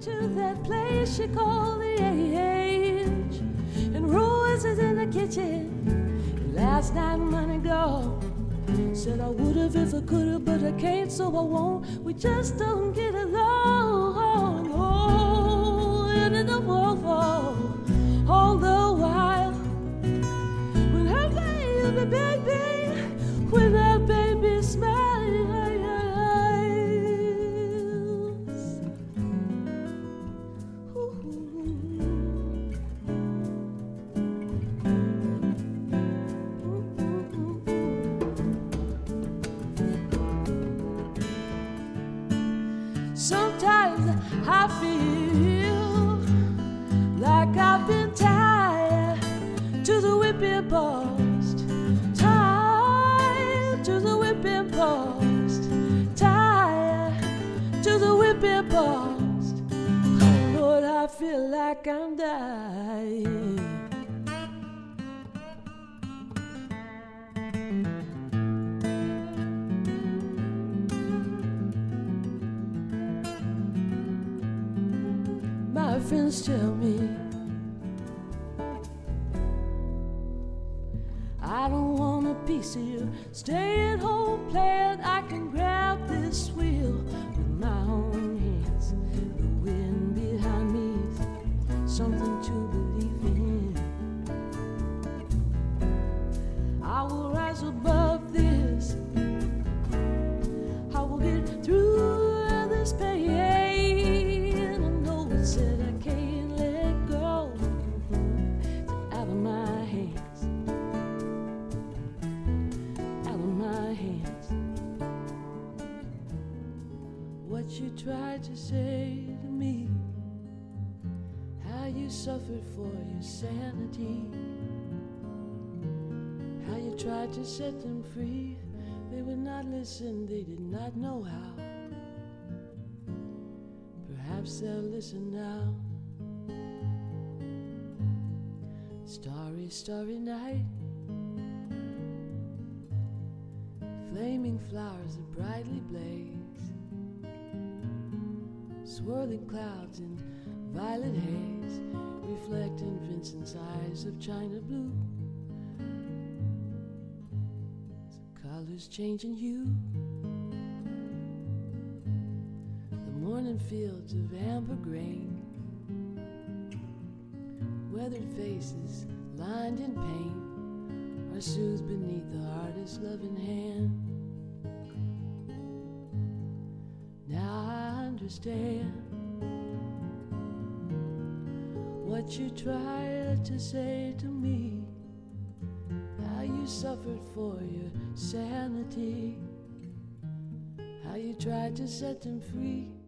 to that place you call the age, and roses in the kitchen. Last night money gone. Said I would've if I could've, but I can't, so I won't. We just don't get along. Oh, and in the wall, all the while, when her baby, when her baby smiles. Sometimes I feel like I've been tied to the whipping post, tied to the whipping post, tied to the whipping post. Oh Lord, I feel like I'm dying. My friends tell me I don't want a piece of your stay-at-home plan. I can grab this wheel with my own hands. The wind behind me is something to believe in. I will rise above this. I will get through this pain. Said I can't let go. It's out of my hands, out of my hands. What you tried to say to me, how you suffered for your sanity, how you tried to set them free. They would not listen, they did not know how. Perhaps they'll listen now. Starry, starry night, flaming flowers that brightly blaze, swirling clouds in violet haze, reflecting Vincent's eyes of china blue. The colors changing hue, morning fields of amber grain, weathered faces lined in pain are soothed beneath the artist's loving hand. Now I understand what you tried to say to me, how you suffered for your sanity, how you tried to set them free.